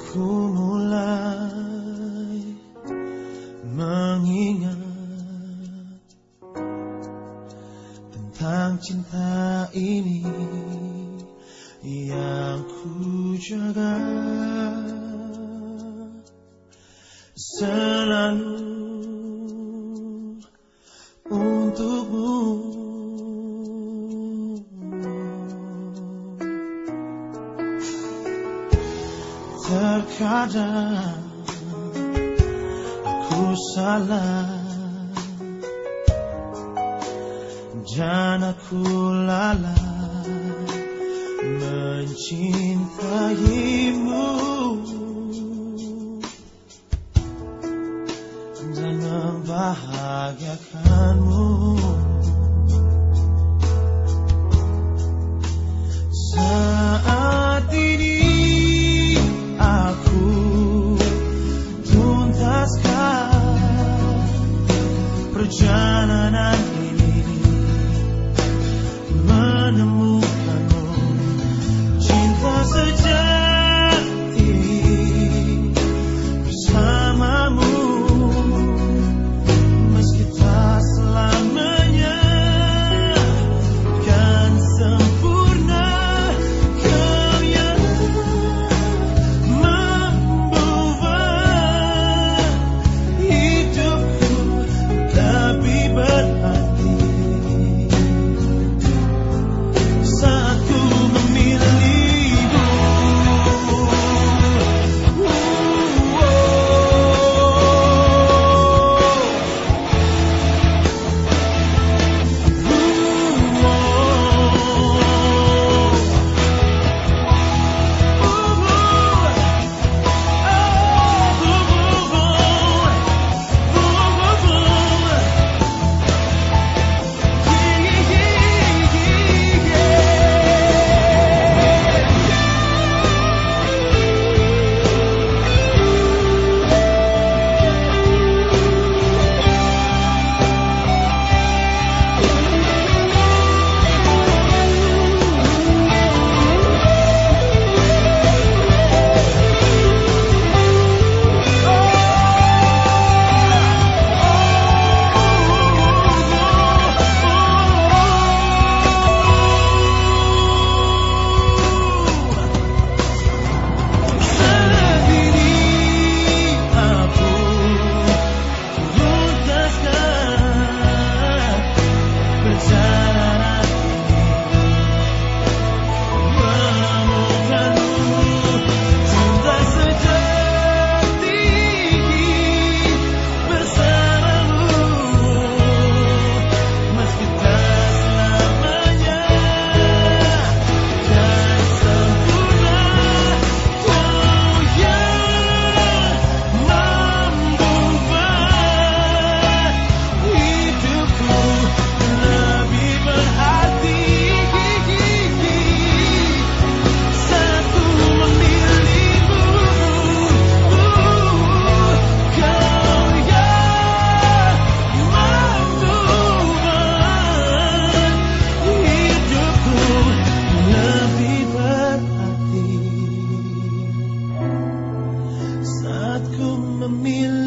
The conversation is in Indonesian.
Ku mulai mengingat tentang cinta ini yang ku jaga selalu untukmu. Terkadang aku salah dan aku lalai mencintaimu dan membahagiakanmu. Saat ini aku tuntaskan perjalanan ini menemukanmu, cinta sejati bersamamu, meski tak selamanya kan sempurna. Kau yang membuat hidupku lebih berarti saat ku memilihmu. Saat ku memilih